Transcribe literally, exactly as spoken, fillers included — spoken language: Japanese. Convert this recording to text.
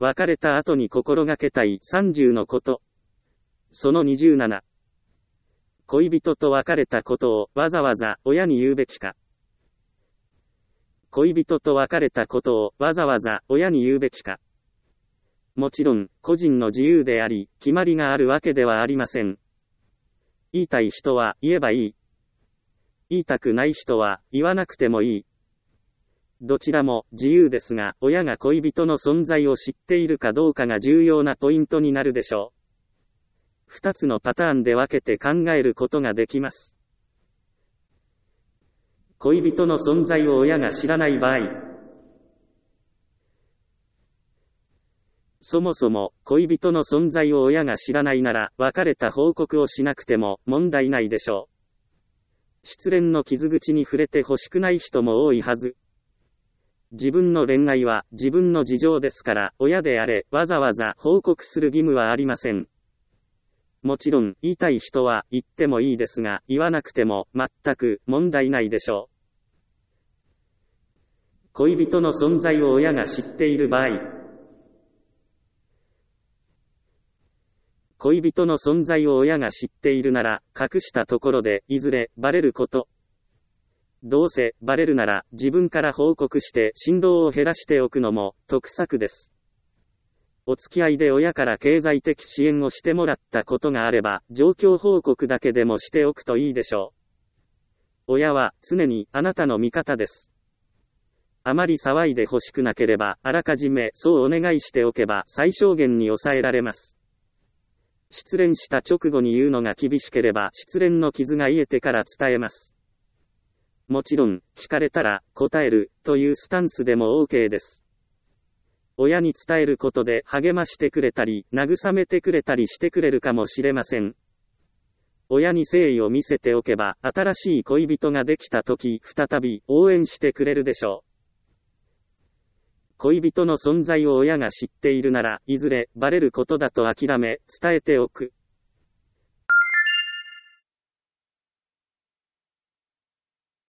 別れた後に心がけたいさんじゅうのこと。そのにじゅうなな。恋人と別れたことをわざわざ親に言うべきか。恋人と別れたことをわざわざ親に言うべきか。もちろん、個人の自由であり、決まりがあるわけではありません。言いたい人は言えばいい。言いたくない人は言わなくてもいい。どちらも自由ですが、親が恋人の存在を知っているかどうかが重要なポイントになるでしょう。二つのパターンで分けて考えることができます。恋人の存在を親が知らない場合。そもそも恋人の存在を親が知らないなら、別れた報告をしなくても問題ないでしょう。失恋の傷口に触れて欲しくない人も多いはず。自分の恋愛は自分の事情ですから、親であれ、わざわざ報告する義務はありません。もちろん、言いたい人は言ってもいいですが、言わなくても全く問題ないでしょう。恋人の存在を親が知っている場合。恋人の存在を親が知っているなら、隠したところでいずれバレること。どうせバレるなら自分から報告して振動を減らしておくのも得策です。お付き合いで親から経済的支援をしてもらったことがあれば、状況報告だけでもしておくといいでしょう。親は常にあなたの味方です。あまり騒いで欲しくなければ、あらかじめそうお願いしておけば最小限に抑えられます。失恋した直後に言うのが厳しければ、失恋の傷が癒えてから伝えます。もちろん、聞かれたら答えるというスタンスでも OK です。親に伝えることで励ましてくれたり、慰めてくれたりしてくれるかもしれません。親に誠意を見せておけば、新しい恋人ができた時、再び応援してくれるでしょう。恋人の存在を親が知っているなら、いずれバレることだと諦め、伝えておく。